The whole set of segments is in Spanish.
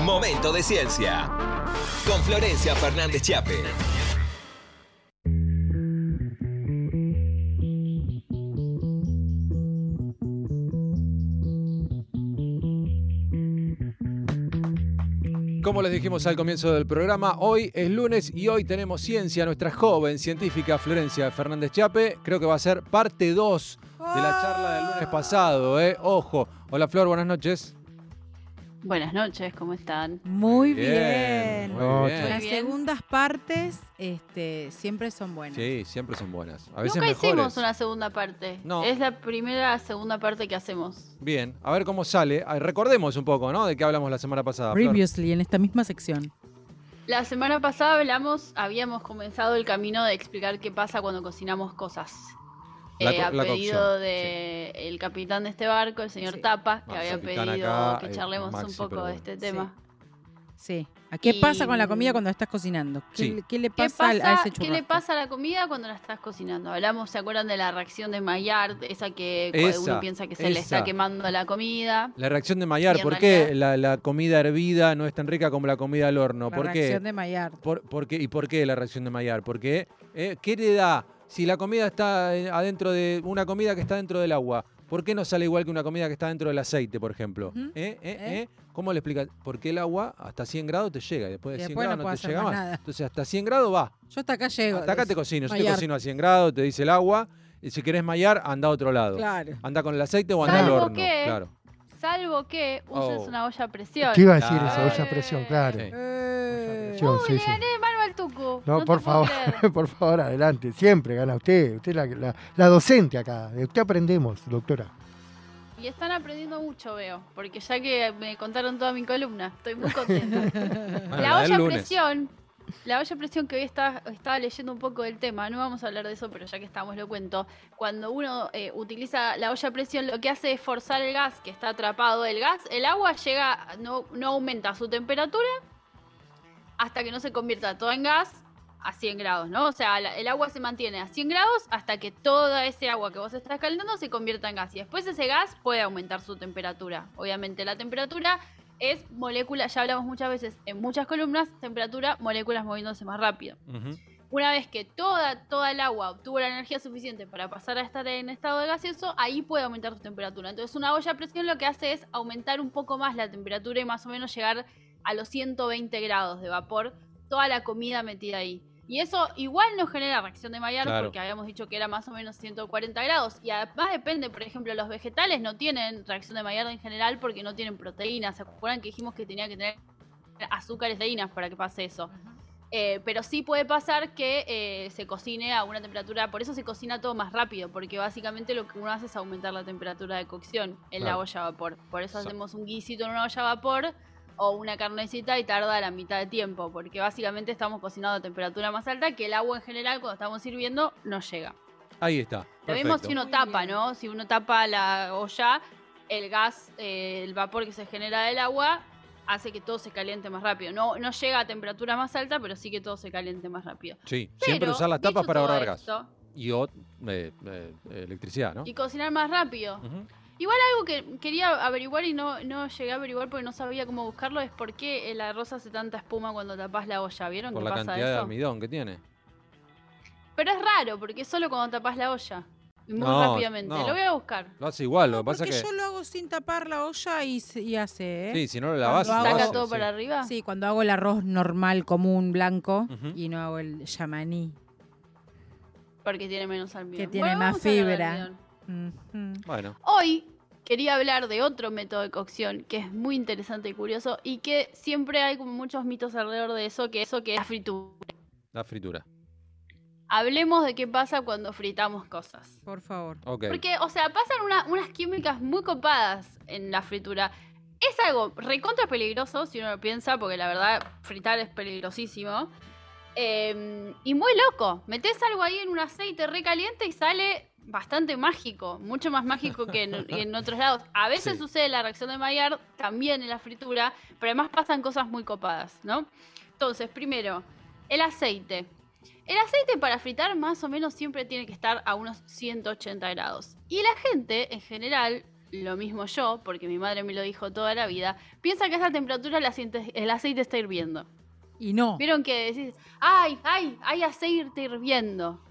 Momento de Ciencia. Con Florencia Fernández Chiappe. Como les dijimos al comienzo del programa, hoy es lunes y hoy tenemos ciencia. Nuestra joven científica Florencia Fernández Chiappe, creo que va a ser parte 2 de la charla del lunes pasado, Ojo. Hola Flor, buenas noches. Buenas noches, ¿cómo están? Muy bien. Muy bien. Las segundas partes siempre son buenas. Sí, siempre son buenas. A veces Nunca mejores. hicimos una segunda parte. No. Es la segunda parte que hacemos. Bien, a ver cómo sale. Recordemos un poco, ¿no? De qué hablamos la semana pasada. Flor. Previously, en esta misma sección. La semana pasada habíamos comenzado el camino de explicar qué pasa cuando cocinamos cosas. A La pedido cocción, del capitán de este barco, el señor Tapa, que había capitán pedido acá, que charlemos Maxi, un poco pero de bueno. este tema. Sí. ¿A qué Y- pasa con la comida cuando estás cocinando? Sí. ¿Qué le ¿Qué pasa, a ese churrasco? ¿Qué le pasa a la comida cuando la estás cocinando? Hablamos, ¿se acuerdan de la reacción de Maillard? Esa que uno piensa que se le está quemando la comida. La reacción de Maillard, Y en ¿por qué realidad- la comida hervida no es tan rica como la comida al horno? La ¿Por qué? reacción de Maillard. ¿Y por qué la reacción de Maillard? Porque, ¿qué le da? Si la comida está adentro de una comida que está dentro del agua, ¿por qué no sale igual que una comida que está dentro del aceite, por ejemplo? Ujú. ¿Cómo le explicas? Porque el agua hta 100 grados te llega y después de Y 100 después grados no no puedo te hacer llega más más. nada. Entonces hasta 100 grados va. Yo hasta acá llego. Hasta acá te cocino. Yo te Maillard. cocino a 100 grados, te dice el agua. Y si querés Maillard, anda a otro lado. Claro. Anda con el aceite o anda al Salvo horno. que- Claro. Salvo que uses una olla a presión. ¿Qué iba a decir Claro. eso? Olla a presión, claro. Sí. Presión, Uy, sí, le sí. gané de mano al Tucu. No, te por puedo favor, creer. por favor, adelante. Siempre gana usted. Usted es la docente acá. De usted aprendemos, doctora. Y están aprendiendo mucho, veo, porque ya que me contaron toda mi columna, estoy muy contenta. Bueno, La del olla a lunes. presión que hoy estaba leyendo un poco del tema, no vamos a hablar de eso, pero ya que estamos lo cuento. Cuando uno utiliza la olla a presión, lo que hace es forzar el gas que está atrapado. El agua no aumenta su temperatura hasta que no se convierta todo en gas a 100 grados, ¿no? O sea, el agua se mantiene a 100 grados hasta que toda ese agua que vos estás calentando se convierta en gas. Y después ese gas puede aumentar su temperatura. Obviamente la temperatura es molécula, ya hablamos muchas veces en muchas columnas, temperatura, moléculas moviéndose más rápido. Ujú. Una vez que toda el agua obtuvo la energía suficiente para pasar a estar en estado de gaseoso, ahí puede aumentar su temperatura. Entonces una olla a presión lo que hace es aumentar un poco más la temperatura y más o menos llegar a los 120 grados de vapor, toda la comida metida ahí. Y eso igual no genera reacción de Maillard, Claro. porque habíamos dicho que era más o menos 140 grados. Y además depende, por ejemplo, los vegetales no tienen reacción de Maillard en general porque no tienen proteínas. ¿Se acuerdan que dijimos que tenía que tener azúcares, proteínas para que pase eso? Pero sí puede pasar que se cocine a una temperatura, por eso se cocina todo más rápido, porque básicamente lo que uno hace es aumentar la temperatura de cocción en la Claro. olla a vapor. Por eso So- hacemos un guisito en una olla a vapor o una carnecita y tarda la mitad de tiempo, porque básicamente estamos cocinando a temperatura más alta que el agua en general cuando estamos sirviendo no llega. Ahí está. Lo mismo Perfecto. si uno Muy tapa, bien. ¿no? Si uno tapa la olla, el gas, el vapor que se genera del agua hace que todo se caliente más rápido. No llega a temperatura más alta, pero sí que todo se caliente más rápido. Sí, siempre Pero, usar las tapas dicho para todo ahorrar gas. esto, Y electricidad, ¿no? y cocinar más rápido. Ujú. Igual algo que quería averiguar y no llegué a averiguar porque no sabía cómo buscarlo es por qué el arroz hace tanta espuma cuando tapás la olla. ¿Vieron Por qué la pasa cantidad de eso? almidón que tiene. Pero es raro, porque es solo cuando tapás la olla. Y muy No, rápidamente. no. Lo voy a buscar. Lo hace igual, lo que No, pasa porque que... yo lo hago sin tapar la olla y hace, ¿eh? Sí, si no lo lavas... Cuando lo hago- ¿Saca hace, todo sí. para arriba? Sí, cuando hago el arroz normal, común, blanco, Ujú. y no hago el yamaní, Porque tiene menos almidón. que tiene Bueno, más vamos a hablar de fibra. almidón. Ujú. Bueno, Hoy quería hablar de otro método de cocción que es muy interesante y curioso y que siempre hay como muchos mitos alrededor de eso, que es la fritura. la fritura. Hablemos de qué pasa cuando fritamos cosas. Por favor. Ok. Porque, o sea, pasan unas químicas muy copadas en la fritura. Es algo recontra peligroso, si uno lo piensa, porque la verdad, fritar es peligrosísimo. Y muy loco. Metés algo ahí en un aceite recaliente y sale bastante mágico. Mucho más mágico que en otros lados. A veces Sí. sucede la reacción de Maillard, también en la fritura, pero además pasan cosas muy copadas, ¿no? Entonces, primero, el aceite. El aceite para fritar más o menos siempre tiene que estar a unos 180 grados. Y la gente, en general, lo mismo yo, porque mi madre me lo dijo toda la vida, piensa que a esa temperatura el aceite está hirviendo. Y no. ¿Vieron que decís, ay, hay aceite hirviendo?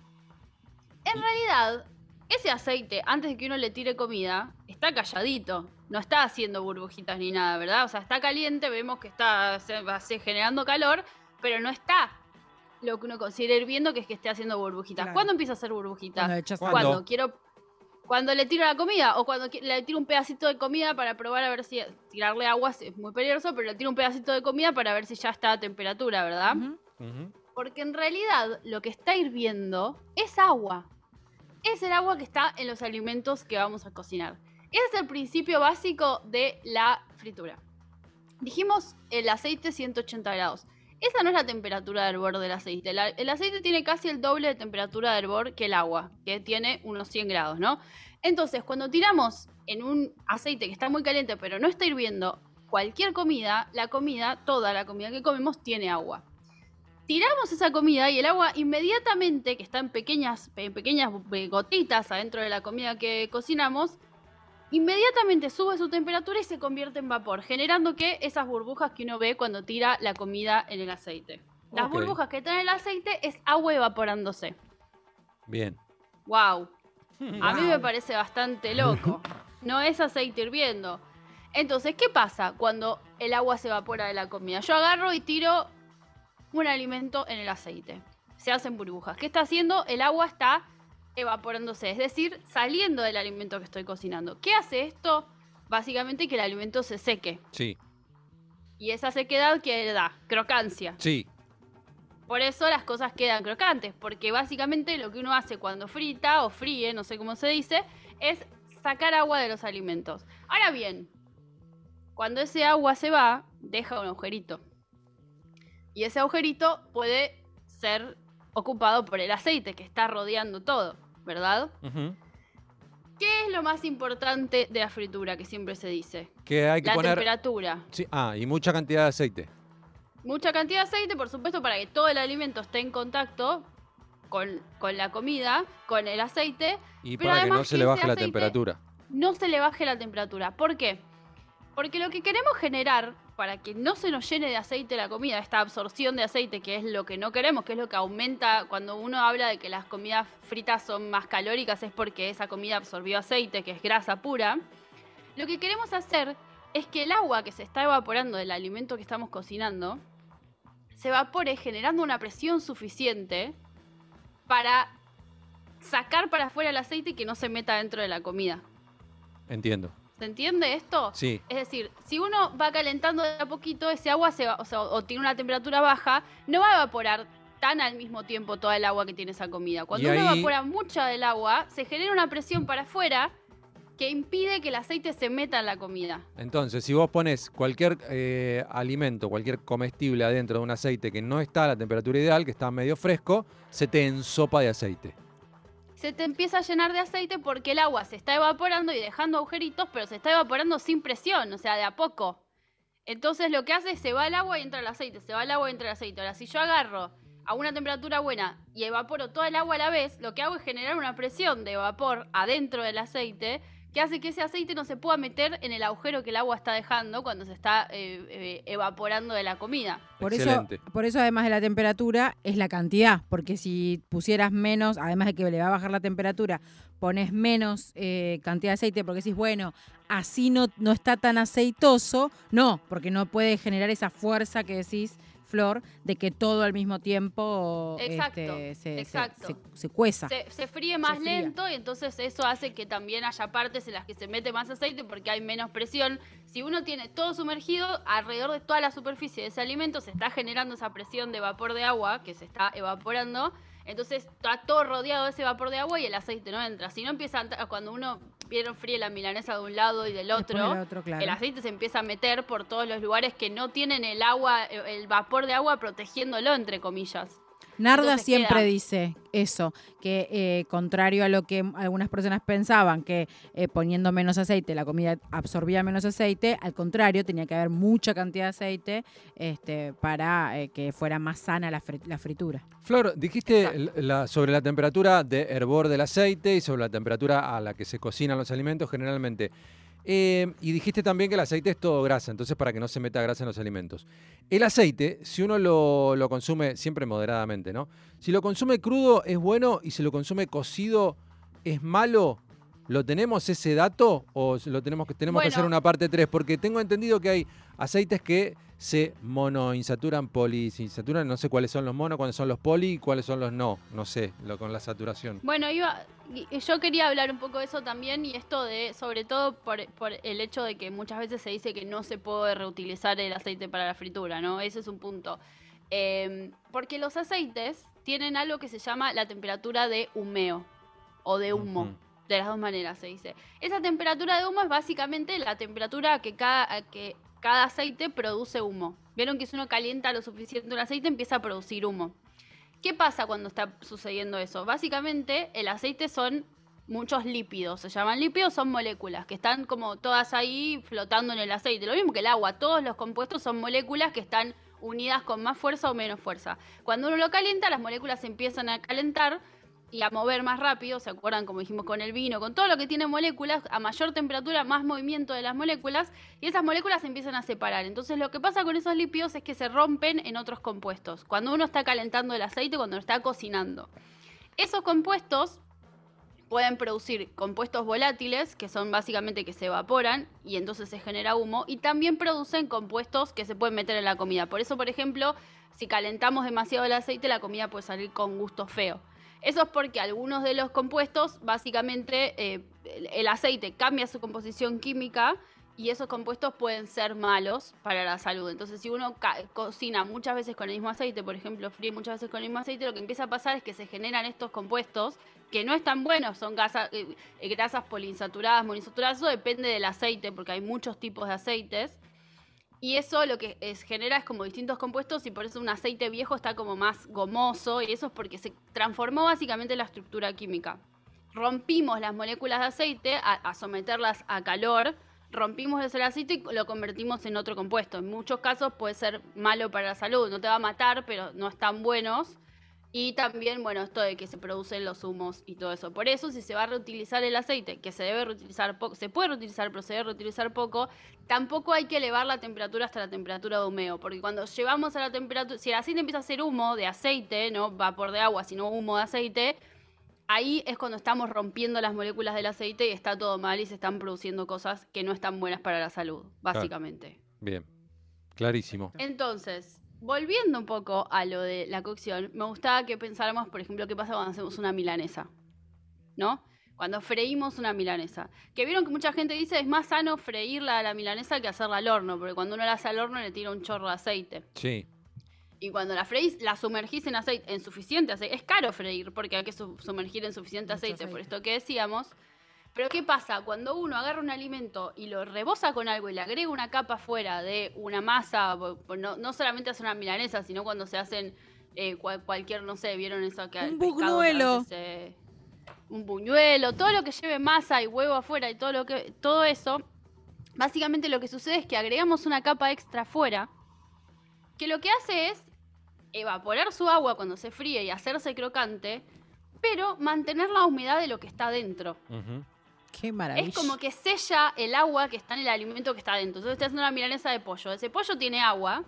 En realidad, ese aceite, antes de que uno le tire comida, está calladito. No está haciendo burbujitas ni nada, ¿verdad? O sea, está caliente, vemos que está generando calor, pero no está lo que uno considera hirviendo, que es que esté haciendo burbujitas. Claro. ¿Cuándo empieza a hacer burbujitas? Cuando echas ¿Cuándo? Cuando le tiro la comida, o cuando le tiro un pedacito de comida para probar a ver si... Tirarle agua es muy peligroso, pero le tiro un pedacito de comida para ver si ya está a temperatura, ¿verdad? Ujú. Ujú. Porque en realidad lo que está hirviendo es agua. Es el agua que está en los alimentos que vamos a cocinar. Ese es el principio básico de la fritura. Dijimos el aceite 180 grados. Esa no es la temperatura de hervor del aceite. El aceite tiene casi el doble de temperatura de hervor que el agua, que tiene unos 100 grados, ¿no? Entonces, cuando tiramos en un aceite que está muy caliente pero no está hirviendo cualquier comida, toda la comida que comemos tiene agua. Tiramos esa comida y el agua inmediatamente, que está en pequeñas gotitas adentro de la comida que cocinamos, inmediatamente sube su temperatura y se convierte en vapor, generando que esas burbujas que uno ve cuando tira la comida en el aceite. Las Ok. burbujas que están en el aceite es agua evaporándose. Bien. ¡Wow! A mí Wow. me parece bastante loco. No es aceite hirviendo. Entonces, ¿qué pasa cuando el agua se evapora de la comida? Yo agarro y tiro un alimento en el aceite. Se hacen burbujas. ¿Qué está haciendo? El agua está evaporándose, es decir, saliendo del alimento que estoy cocinando. ¿Qué hace esto? Básicamente que el alimento se seque. Sí. Y esa sequedad que da crocancia. Sí. Por eso las cosas quedan crocantes, porque básicamente lo que uno hace cuando frita o fríe, no sé cómo se dice, es sacar agua de los alimentos. Ahora bien, cuando ese agua se va, deja un agujerito. Y ese agujerito puede ser ocupado por el aceite que está rodeando todo, ¿verdad? Ujú. ¿Qué es lo más importante de la fritura que siempre se dice? Que hay que La poner. temperatura. Sí. Ah, y mucha cantidad de aceite. Mucha cantidad de aceite, por supuesto, para que todo el alimento esté en contacto con la comida, con el aceite. Y Pero para que no además se que le ese baje la aceite temperatura. no se le baje la temperatura. ¿Por qué? Porque lo que queremos generar para que no se nos llene de aceite la comida, esta absorción de aceite, que es lo que no queremos, que es lo que aumenta cuando uno habla de que las comidas fritas son más calóricas, es porque esa comida absorbió aceite, que es grasa pura. Lo que queremos hacer es que el agua que se está evaporando del alimento que estamos cocinando se evapore generando una presión suficiente para sacar para afuera el aceite y que no se meta dentro de la comida. Entiendo. ¿Se entiende esto? Sí. Es decir, si uno va calentando de a poquito, ese agua o tiene una temperatura baja, no va a evaporar tan al mismo tiempo toda el agua que tiene esa comida. Cuando Y uno ahí- evapora mucha del agua, se genera una presión para afuera que impide que el aceite se meta en la comida. Entonces, si vos pones cualquier alimento, cualquier comestible adentro de un aceite que no está a la temperatura ideal, que está medio fresco, se te ensopa de aceite. Se te empieza a llenar de aceite porque el agua se está evaporando y dejando agujeritos, pero se está evaporando sin presión, o sea, de a poco. Entonces lo que hace es se va el agua y entra el aceite, se va el agua y entra el aceite. Ahora, si yo agarro a una temperatura buena y evaporo toda el agua a la vez, lo que hago es generar una presión de vapor adentro del aceite que hace que ese aceite no se pueda meter en el agujero que el agua está dejando cuando se está evaporando de la comida. Excelente. Por eso, además de la temperatura, es la cantidad. Porque si pusieras menos, además de que le va a bajar la temperatura, pones menos cantidad de aceite porque decís, bueno, así no está tan aceitoso. No, porque no puede generar esa fuerza que decís, Flor, de que todo al mismo tiempo Exacto, exacto. se cueza. Se fríe más Se fría. lento y entonces eso hace que también haya partes en las que se mete más aceite porque hay menos presión. Si uno tiene todo sumergido, alrededor de toda la superficie de ese alimento se está generando esa presión de vapor de agua que se está evaporando. Entonces está todo rodeado de ese vapor de agua y el aceite no entra. Si no empieza cuando uno fríe la milanesa de un lado y del Después otro, del otro, claro. el aceite se empieza a meter por todos los lugares que no tienen el agua, el vapor de agua protegiéndolo, entre comillas. Narda Entonces siempre queda- dice eso, que contrario a lo que algunas personas pensaban, que poniendo menos aceite la comida absorbía menos aceite, al contrario, tenía que haber mucha cantidad de aceite para que fuera más sana la fritura. Flor, dijiste Exacto. sobre la temperatura de hervor del aceite y sobre la temperatura a la que se cocinan los alimentos generalmente. Y dijiste también que el aceite es todo grasa, entonces para que no se meta grasa en los alimentos. El aceite, si uno lo consume siempre moderadamente, ¿no? Si lo consume crudo es bueno y si lo consume cocido es malo. ¿Lo tenemos ese dato o lo tenemos que hacer una parte 3? Porque tengo entendido que hay aceites que se monoinsaturan, poliinsaturan, no sé cuáles son los mono, cuáles son los poli y cuáles son los no sé, con la saturación. Bueno, yo quería hablar un poco de eso también y esto de, sobre todo por el hecho de que muchas veces se dice que no se puede reutilizar el aceite para la fritura, ¿no? Ese es un punto. Porque los aceites tienen algo que se llama la temperatura de humeo o de humo. Uh-huh. De las dos maneras se dice. Esa temperatura de humo es básicamente la temperatura que cada aceite produce humo. Vieron que si uno calienta lo suficiente un aceite empieza a producir humo. ¿Qué pasa cuando está sucediendo eso? Básicamente el aceite son muchos lípidos. Se llaman lípidos, son moléculas que están como todas ahí flotando en el aceite. Lo mismo que el agua. Todos los compuestos son moléculas que están unidas con más fuerza o menos fuerza. Cuando uno lo calienta, las moléculas se empiezan a calentar y a mover más rápido, ¿se acuerdan? Como dijimos con el vino, con todo lo que tiene moléculas, a mayor temperatura, más movimiento de las moléculas, y esas moléculas se empiezan a separar. Entonces lo que pasa con esos lípidos es que se rompen en otros compuestos, cuando uno está calentando el aceite, cuando lo está cocinando. Esos compuestos pueden producir compuestos volátiles, que son básicamente que se evaporan, y entonces se genera humo, y también producen compuestos que se pueden meter en la comida. Por eso, por ejemplo, si calentamos demasiado el aceite, la comida puede salir con gusto feo. Eso es porque algunos de los compuestos, básicamente, el aceite cambia su composición química y esos compuestos pueden ser malos para la salud. Entonces, si uno cocina muchas veces con el mismo aceite, por ejemplo, fríe muchas veces con el mismo aceite, lo que empieza a pasar es que se generan estos compuestos que no están buenos, son grasas poliinsaturadas, monoinsaturadas, eso depende del aceite, porque hay muchos tipos de aceites. Y eso lo que genera es como distintos compuestos y por eso un aceite viejo está como más gomoso y eso es porque se transformó básicamente la estructura química. Rompimos las moléculas de aceite a someterlas a calor, rompimos el aceite y lo convertimos en otro compuesto. En muchos casos puede ser malo para la salud, no te va a matar, pero no están buenos. Y también, bueno, esto de que se producen los humos y todo eso. Por eso, si se va a reutilizar el aceite, que se debe reutilizar poco, se puede reutilizar, pero se debe reutilizar poco, tampoco hay que elevar la temperatura hasta la temperatura de humeo. Porque cuando llevamos a la temperatura, si el aceite empieza a ser humo de aceite, no vapor de agua, sino humo de aceite, ahí es cuando estamos rompiendo las moléculas del aceite y está todo mal y se están produciendo cosas que no están buenas para la salud, básicamente. Claro. Bien, clarísimo. Entonces, volviendo un poco a lo de la cocción, me gustaba que pensáramos, por ejemplo, qué pasa cuando hacemos una milanesa, ¿no? Cuando freímos una milanesa. Que vieron que mucha gente dice es más sano freírla a la milanesa que hacerla al horno, porque cuando uno la hace al horno le tira un chorro de aceite. Sí. Y cuando la freís, la sumergís en aceite, en suficiente aceite. Es caro freír porque hay que sumergir en suficiente aceite, por esto que decíamos. Pero ¿qué pasa? Cuando uno agarra un alimento y lo reboza con algo y le agrega una capa afuera de una masa, no solamente hace una milanesa, sino cuando se hacen cualquier, no sé, ¿vieron eso? Que un buñuelo. Un buñuelo, todo lo que lleve masa y huevo afuera y todo eso, básicamente lo que sucede es que agregamos una capa extra afuera, que lo que hace es evaporar su agua cuando se fríe y hacerse crocante, pero mantener la humedad de lo que está dentro. Uh-huh. Qué maravilla. Es como que sella el agua que está en el alimento que está dentro. Entonces estoy haciendo una milanesa de pollo. Ese pollo tiene agua.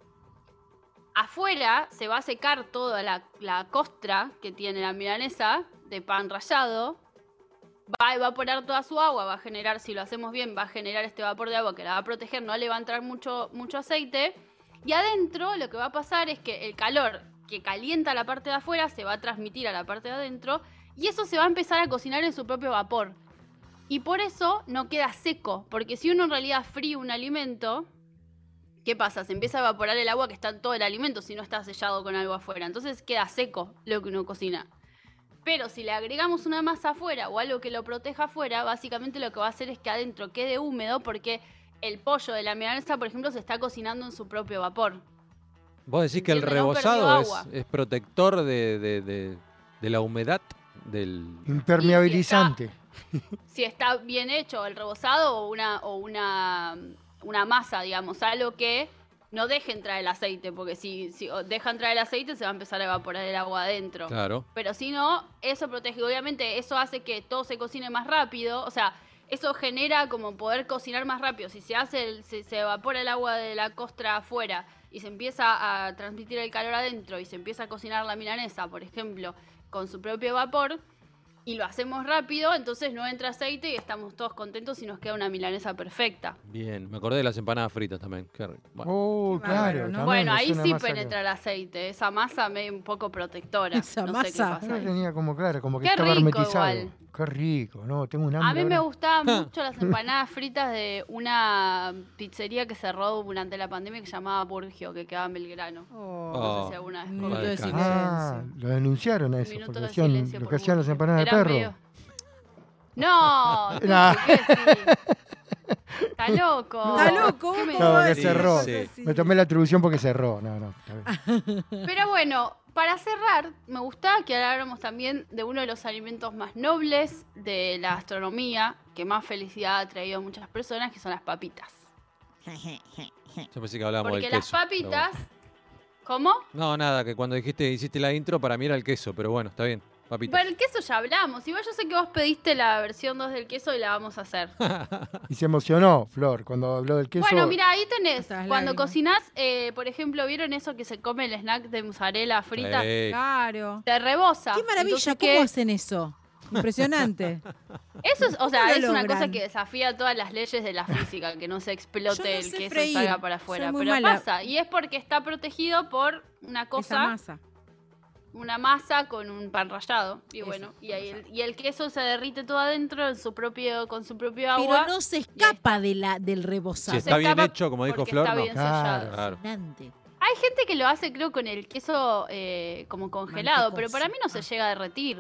Afuera se va a secar toda la costra que tiene la milanesa de pan rallado. Va a evaporar toda su agua. Va a generar, si lo hacemos bien, va a generar este vapor de agua que la va a proteger. No le va a entrar mucho aceite. Y adentro lo que va a pasar es que el calor que calienta la parte de afuera se va a transmitir a la parte de adentro. Y eso se va a empezar a cocinar en su propio vapor. Y por eso no queda seco, porque si uno en realidad fríe un alimento, ¿qué pasa? Se empieza a evaporar el agua que está en todo el alimento si no está sellado con algo afuera. Entonces queda seco lo que uno cocina. Pero si le agregamos una masa afuera o algo que lo proteja afuera, básicamente lo que va a hacer es que adentro quede húmedo porque el pollo de la milanesa, por ejemplo, se está cocinando en su propio vapor. ¿Vos decís que el rebozado es protector de la humedad del impermeabilizante? Si está bien hecho el rebozado o una masa, digamos, algo que no deje entrar el aceite, porque si deja entrar el aceite se va a empezar a evaporar el agua adentro. Claro. Pero si no, eso protege. Obviamente eso hace que todo se cocine más rápido. O sea, eso genera como poder cocinar más rápido. Si se evapora el agua de la costra afuera y se empieza a transmitir el calor adentro y se empieza a cocinar la milanesa, por ejemplo, con su propio vapor, y lo hacemos rápido, entonces no entra aceite y estamos todos contentos y nos queda una milanesa perfecta. Bien, me acordé de las empanadas fritas también. Qué rico. Bueno. Oh, Qué claro. bárbaro, ¿no? también Bueno, es ahí una sí masa que- penetra el aceite. Esa masa medio un poco protectora. Esa no sé masa. qué pasa Ahora ahí. tenía como, claro, como que Qué estaba rico hermetizado. igual. Qué rico, ¿no? Tengo un hambre A mí me ahora. gustaban mucho las empanadas fritas de una pizzería que cerró durante la pandemia que se llamaba Burgio, que quedaba en Belgrano. Oh. No sé si alguna vez Un probó. minuto de Madre Ah, silencio. lo denunciaron a Un eso, minuto porque de hacían silencio lo por que hacían las Burgio. empanadas de Eran perro. medio- No, No. ¿qué decís? Está loco. Está loco, ¿Qué me ¿cómo No, va a que decir cerró. cosas Sí. así? Me tomé la atribución porque cerró. No, está bien. Pero bueno, para cerrar, me gustaba que habláramos también de uno de los alimentos más nobles de la gastronomía, que más felicidad ha traído a muchas personas, que son las papitas. Yo pensé que hablábamos Porque del las queso. pero papitas... bueno. ¿Cómo? No, nada, que cuando hiciste la intro, para mí era el queso, pero bueno, está bien. Papitas. Bueno, el queso ya hablamos. Igual yo sé que vos pediste la versión 2 del queso y la vamos a hacer. Y se emocionó, Flor, cuando habló del queso. Bueno, mira, ahí tenés. Hasta las Cuando lágrimas. cocinás, por ejemplo, ¿vieron eso que se come el snack de mozzarella frita? Claro. Te rebosa. Qué maravilla, Entonces, ¿cómo ¿qué? hacen eso? Impresionante. Eso es, o sea, ¿Cómo lo es una logran? cosa que desafía todas las leyes de la física, que no se explote Yo no el sé queso freír, y salga para soy afuera. muy Pero mala. pasa. Y es porque está protegido por una Esa cosa, masa. una masa con un pan rallado. Y Eso, bueno, y, pan ahí rallado. y el queso se derrite todo adentro con su propio agua. Pero no se escapa del Si rebozado. está bien escapa hecho, como dijo porque Flor, está no. bien Claro. sellado. Claro. Impresionante. Hay gente que lo hace, creo, con el queso como congelado, pero para mí no se Mantecoso. llega a derretir.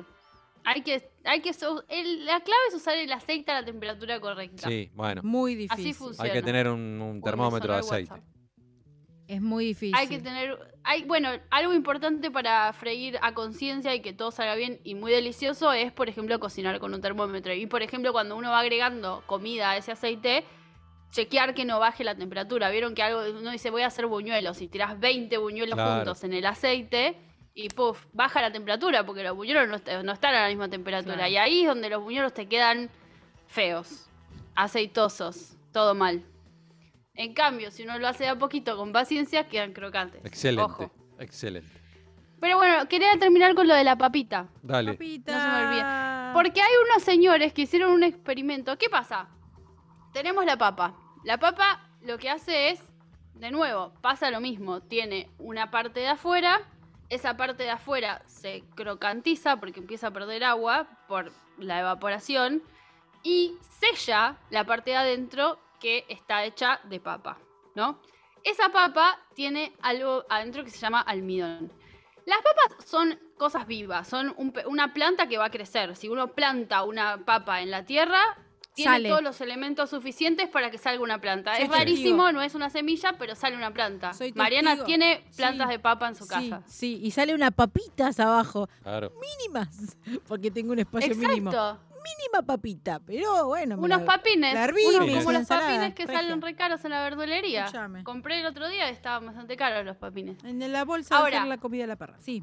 La clave es usar el aceite a la temperatura correcta. Sí, bueno. Muy difícil. Así funciona. Hay que tener un termómetro de me sonó el aceite. WhatsApp. Es muy difícil. Hay que tener, bueno, algo importante para freír a conciencia y que todo salga bien y muy delicioso es, por ejemplo, cocinar con un termómetro. Y, por ejemplo, cuando uno va agregando comida a ese aceite, chequear que no baje la temperatura. Vieron que uno dice, voy a hacer buñuelos y tirás 20 buñuelos Claro. juntos en el aceite y puff, baja la temperatura porque los buñuelos no están a la misma temperatura. Claro. Y ahí es donde los buñuelos te quedan feos, aceitosos, todo mal. En cambio, si uno lo hace de a poquito con paciencia, quedan crocantes. Excelente. Ojo. Excelente. Pero bueno, quería terminar con lo de la papita. Dale. Papita. No se me olvide. Porque hay unos señores que hicieron un experimento. ¿Qué pasa? Tenemos la papa. La papa lo que hace es, de nuevo, pasa lo mismo. Tiene una parte de afuera. Esa parte de afuera se crocantiza porque empieza a perder agua por la evaporación. Y sella la parte de adentro que está hecha de papa, ¿no? Esa papa tiene algo adentro que se llama almidón. Las papas son cosas vivas, son una planta que va a crecer. Si uno planta una papa en la tierra, tiene Sale. todos los elementos suficientes para que salga una planta. Soy Es rarísimo, testigo. no es una semilla, pero sale una planta. Soy Mariana testigo. tiene plantas Sí. de papa en su Sí, casa. sí, y sale una papitas abajo, Claro. mínimas, porque tengo un espacio mínimo. Exacto. Mínima papita, pero bueno. me Unos la- papines. la herví, unos me hice como una los ensalada, papines que regia. salen re caros en la verdulería. Escuchame. Compré el otro día y estaban bastante caros los papines. En la bolsa de Ahora. hacer la comida de la perra. Sí.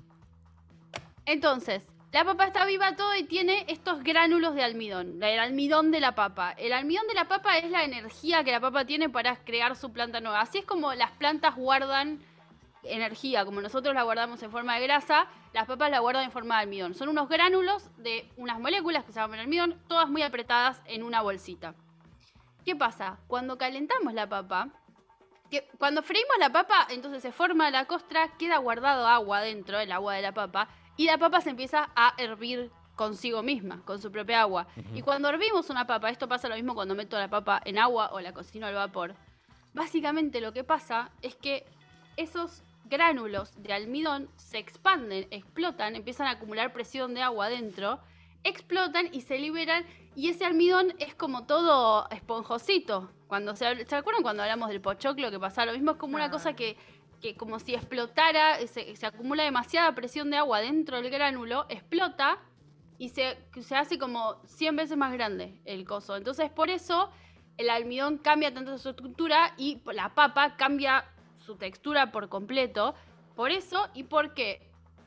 Entonces, la papa está viva todo y tiene estos gránulos de almidón, el almidón de la papa. El almidón de la papa es la energía que la papa tiene para crear su planta nueva. Así es como las plantas guardan energía, como nosotros la guardamos en forma de grasa, las papas la guardan en forma de almidón. Son unos gránulos de unas moléculas que se llaman almidón, todas muy apretadas en una bolsita. ¿Qué pasa? Cuando calentamos la papa, cuando freímos la papa, entonces se forma la costra, queda guardado agua dentro, el agua de la papa, y la papa se empieza a hervir consigo misma, con su propia agua. Y cuando hervimos una papa, esto pasa lo mismo cuando meto la papa en agua o la cocino al vapor, básicamente lo que pasa es que esos gránulos de almidón se expanden, explotan, empiezan a acumular presión de agua dentro, explotan y se liberan, y ese almidón es como todo esponjosito. ¿Se acuerdan cuando hablamos del pochoclo que pasaba lo mismo? Es como una cosa que como si explotara, se acumula demasiada presión de agua dentro del gránulo, explota y se hace como 100 veces más grande el coso. Entonces por eso el almidón cambia tanto su estructura y la papa cambia su textura por completo. Por eso y porque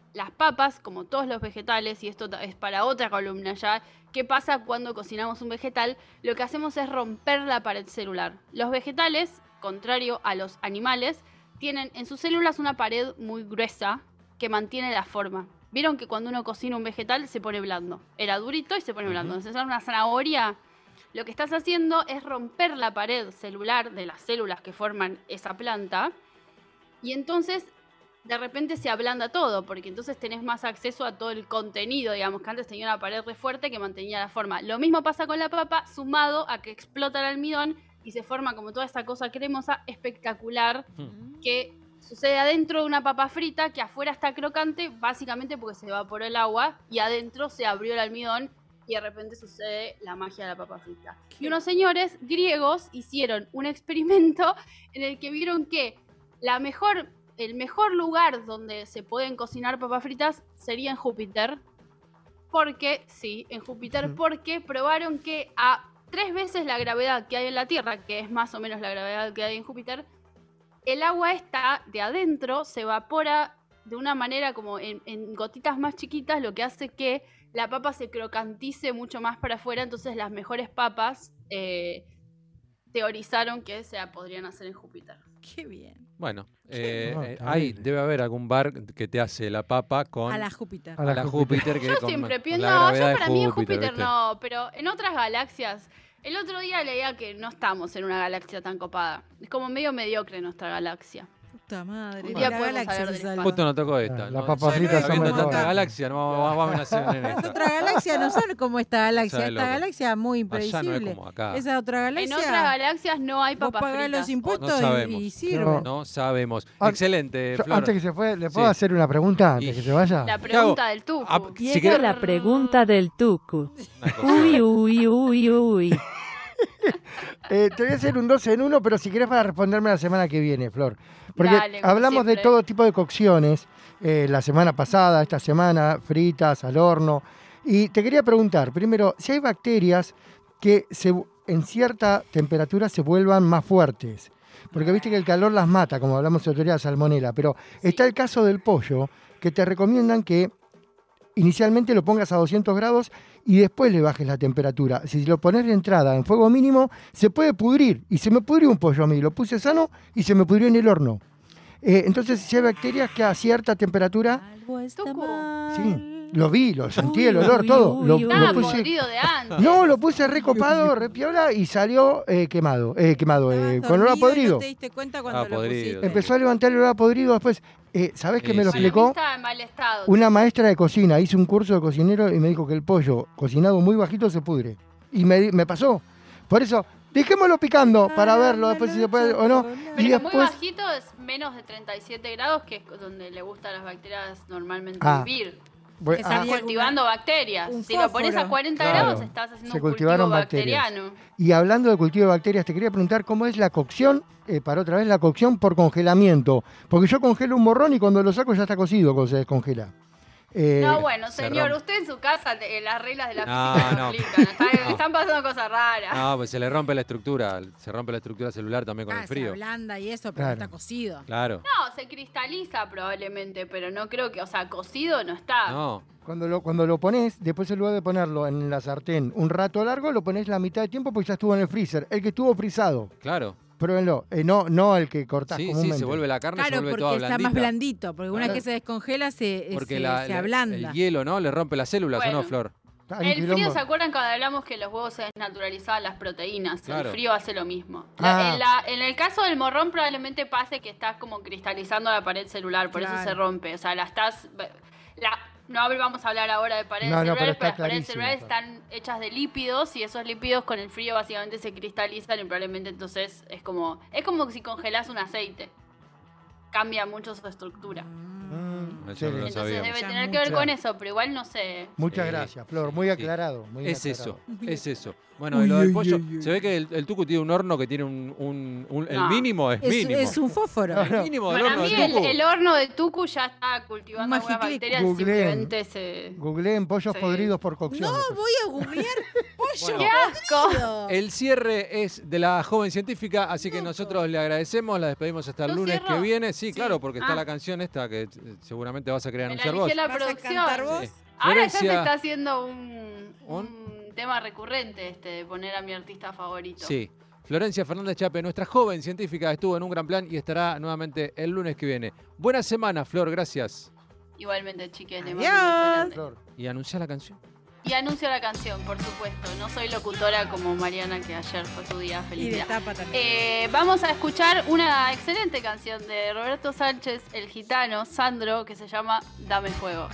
las papas, como todos los vegetales, y esto es para otra columna ya, ¿qué pasa cuando cocinamos un vegetal? Lo que hacemos es romper la pared celular. Los vegetales, contrario a los animales, tienen en sus células una pared muy gruesa que mantiene la forma. ¿Vieron que cuando uno cocina un vegetal se pone blando? Era durito y se pone blando. Entonces, una zanahoria, lo que estás haciendo es romper la pared celular de las células que forman esa planta, y entonces de repente se ablanda todo, porque entonces tenés más acceso a todo el contenido, digamos, que antes tenía una pared re fuerte que mantenía la forma. Lo mismo pasa con la papa, sumado a que explota el almidón y se forma como toda esta cosa cremosa espectacular que sucede adentro de una papa frita, que afuera está crocante, básicamente porque se evaporó el agua y adentro se abrió el almidón y de repente sucede la magia de la papa frita. Y unos señores griegos hicieron un experimento en el que vieron que el mejor lugar donde se pueden cocinar papas fritas sería en Júpiter. Porque, sí, en Júpiter, porque probaron que a 3 veces la gravedad que hay en la Tierra, que es más o menos la gravedad que hay en Júpiter, el agua esta de adentro se evapora de una manera como en gotitas más chiquitas, lo que hace que la papa se crocantice mucho más para afuera. Entonces las mejores papas teorizaron que se podrían hacer en Júpiter. Qué bien. Bueno, increíble. debe haber algún bar que te hace la papa con A la Júpiter. A la Júpiter. Que Yo con- siempre con pienso, la no, gravedad yo para mí en Júpiter ¿viste? no, pero en otras galaxias. El otro día leía que no estamos en una galaxia tan copada. Es como medio mediocre nuestra galaxia. Puta madre. Un de día la podemos galaxia hablar se del salió. Justo nos tocó esta. Las ¿no? papas Ya fritas está son viendo mejores. tanta galaxia, no vamos a nacer en Las esta. otras galaxias no son como esta galaxia. Ya es Esta loco. galaxia es muy Allá no es impredecible. como acá. Esa otra En galaxia. otras galaxias no hay Vos papas pagás fritas. los impuestos No sabemos. y sirve. No sabemos. Ah, Excelente, Yo, Flor. antes que se fue, ¿le puedo Sí. hacer una pregunta antes Y- que se vaya? La pregunta del tucu. Ah, si Llega querés- la pregunta del tucu. Una cosa. Uy, uy, uy, uy. Te voy a hacer un 2 en 1, pero si querés para responderme la semana que viene, Flor. Porque Dale, como hablamos de siempre. todo tipo de cocciones, la semana pasada, esta semana, fritas, al horno. Y te quería preguntar, primero, si hay bacterias que en cierta temperatura se vuelvan más fuertes. Porque viste que el calor las mata, como hablamos de teoría de salmonela. Pero está el caso del pollo, que te recomiendan que inicialmente lo pongas a 200 grados y después le bajes la temperatura. Si lo pones de entrada en fuego mínimo, se puede pudrir. Y se me pudrió un pollo a mí. Lo puse sano y se me pudrió en el horno. Entonces, si hay bacterias que a cierta temperatura... Algo está Tucu. mal. Sí, lo vi, lo sentí, el Uy, olor, uy, todo. uy, Lo uy. Estaba puse... podrido de antes. No, lo puse recopado, repiola y salió quemado. Estabas Con olor a dormido y podrido. No te diste cuenta cuando lo podrido. pusiste. Empezó a levantar el olor a podrido después. ¿Sabés qué me lo Sí. explicó? Estaba en mal estado. Una maestra de cocina, hice un curso de cocinero y me dijo que el pollo cocinado muy bajito se pudre. Y me pasó. Por eso, dejémoslo picando para verlo después si se puede o no. Pero Y que muy después, bajito es menos de 37 grados, que es donde le gustan a las bacterias normalmente Ah. vivir. bueno, Esa ah, día- Cultivando bacterias. un Si lo pones a fósforo. 40 Claro. grados, estás haciendo Se un cultivo cultivaron bacterias. bacteriano. y hablando de cultivo de bacterias, te quería preguntar cómo es la cocción, para otra vez la cocción por congelamiento. Porque yo congelo un morrón y cuando lo saco ya está cocido cuando se descongela. No, bueno, se señor, rompe. usted en su casa, las reglas de la No, física no no. aplican. No. Están pasando cosas raras. No, pues se le rompe la estructura. Se rompe la estructura celular también con el Se frío. ablanda y eso, pero Claro. no está cocido. Claro. No, se cristaliza probablemente, pero no creo que, o sea, cocido no está. No. Cuando lo pones, después en lugar de ponerlo en la sartén un rato largo, lo pones la mitad de tiempo porque ya estuvo en el freezer. El que estuvo frisado, Claro. pruébenlo. No el que cortás Sí, comúnmente. se vuelve la carne, se Claro, vuelve porque toda está blandita. más blandito. Porque una Claro. vez que se descongela se Porque se ablanda. el hielo, ¿no? Le rompe las células, ¿o Bueno. no, Flor? Hay un El frío, quilombo. ¿se acuerdan cuando hablamos que los huevos se desnaturalizaban las proteínas? Claro. El frío hace lo mismo. Ah. En el caso del morrón probablemente pase que estás como cristalizando la pared celular, por eso Claro. se rompe. O sea, no vamos a hablar ahora de paredes No, no, pero celulares, está pero las paredes clarísimo, celulares claro. están hechas de lípidos y esos lípidos con el frío básicamente se cristalizan y probablemente entonces es como si congelás un aceite. Cambia mucho su estructura. Eso no lo Entonces sabíamos. debe Ya tener que ver mucha- con eso, pero igual no sé. Muchas Sí. gracias, Flor. Muy Sí. aclarado. Muy Es aclarado. eso, es eso. Bueno, y lo del pollo, se ve que el tucu tiene un horno que tiene el No. mínimo es mínimo. Es un fósforo. El mínimo del Para horno mí del tucu. el horno de Tucu ya está cultivando Un algunas magiclick. bacterias y Googleen. simplemente se... Googleen pollos Sí. podridos por cocción. No, después. voy a googlear pollo. ¡Qué asco! El cierre es de la joven científica, así que nosotros le agradecemos, la despedimos hasta el ¿Yo lunes cierro? que viene. Sí, Sí. claro, porque está Ah. la canción esta que seguramente vas a querer Me la anunciar vos. eligió la ¿Vas a producción. cantar vos? Sí. Ahora ya se Florencia- está haciendo un tema recurrente de poner a mi artista favorito. Sí. Florencia Fernández Chape, nuestra joven científica, estuvo en Un Gran Plan y estará nuevamente el lunes que viene. Buena semana, Flor, gracias. Igualmente, chiques, le mando un Adiós. beso grande. Flor. Y anuncia la canción. Y anuncio la canción, por supuesto. No soy locutora como Mariana, que ayer fue su día. Y Feliz de día. tapa también. Vamos a escuchar una excelente canción de Roberto Sánchez, el gitano, Sandro, que se llama Dame Fuego.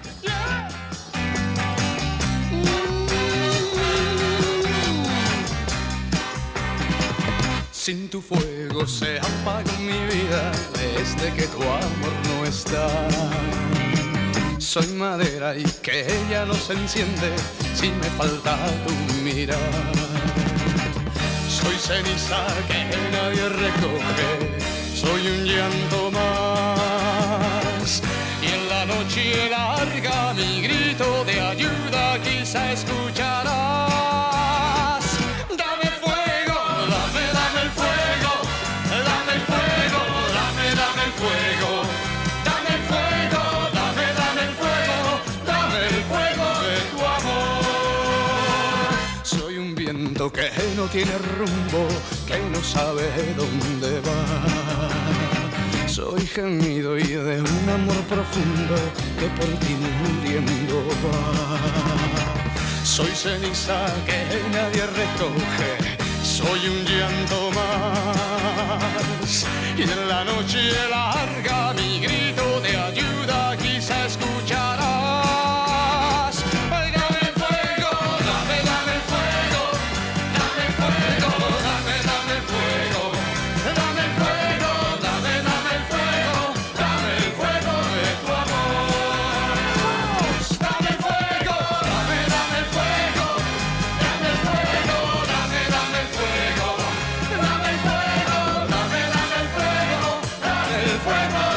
Sin tu fuego se apaga mi vida desde que tu amor no está. Soy madera y que ella no se enciende si me falta tu mirar. Soy ceniza que nadie recoge, soy un llanto más. Y en la noche larga mi grito de ayuda quizá escucharás. Dame fuego, dame el fuego, dame el fuego, dame el fuego. Dame el fuego, dame el fuego, dame el fuego de tu amor. Soy un viento que no tiene rumbo, que no sabe dónde va. Soy gemido y de un amor profundo que por ti muriendo va. Soy ceniza que nadie recoge, soy un llanto más. Y en la noche larga mi grito de ayuda quizá escucharás. Ay, dame el fuego, dame el fuego, dame el fuego, dame el fuego, dame el fuego, dame el fuego, dame el fuego de tu amor. Dame el fuego, dame el fuego, dame el fuego, dame el fuego, dame el fuego, dame el fuego, dame el fuego.